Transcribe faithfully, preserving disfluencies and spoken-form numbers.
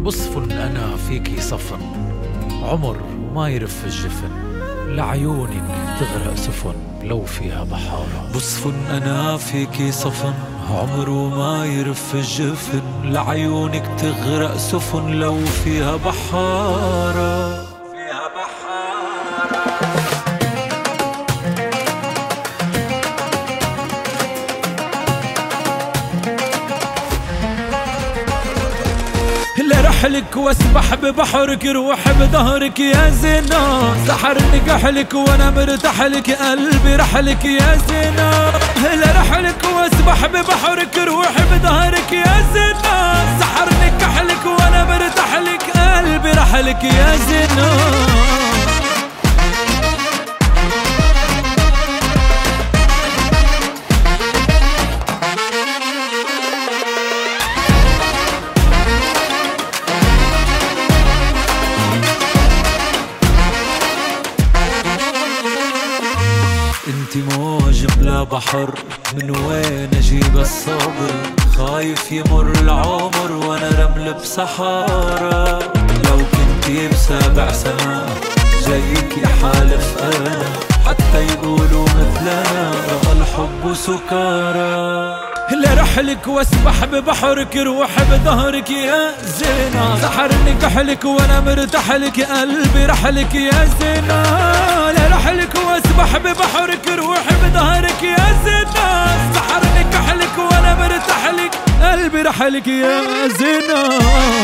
بصف أنا فيكي صفن، عمر وما يرف الجفن، لعيونك تغرق سفن لو فيها بحارة. بصف أنا فيكي صفن، عمر وما يرف الجفن، لعيونك تغرق سفن لو فيها بحارة. فيها بحارة. لرحلك واسبح ببحرك، روح بظهرك يا زينة، سحرني كحلك وانا مرتاح لك، قلبي رحلك يا زينة. لرحلك واسبح ببحرك، روح بظهرك يا زينة، سحرني كحلك وانا مرتاح لك، قلبي رحلك يا زينة. انتي موج بلا بحر، من وين اجيب الصبر؟ خايف يمر العمر وانا رمل بصحارى. لو كنتي بسابع سماء جايك حالف انا، حتى يقولوا مثلنا رأى الحب سكارى. لرحلك واسبح ببحرك، روح بظهرك يا زينة، سحرني كحلك وانا مرتاح لك، قلبي رحلك يا زينة. لرحلك واسبح ببحرك، روح بظهرك يا زينة، سحرني كحلك وانا مرتاح لك، قلبي رحلك يا زينة.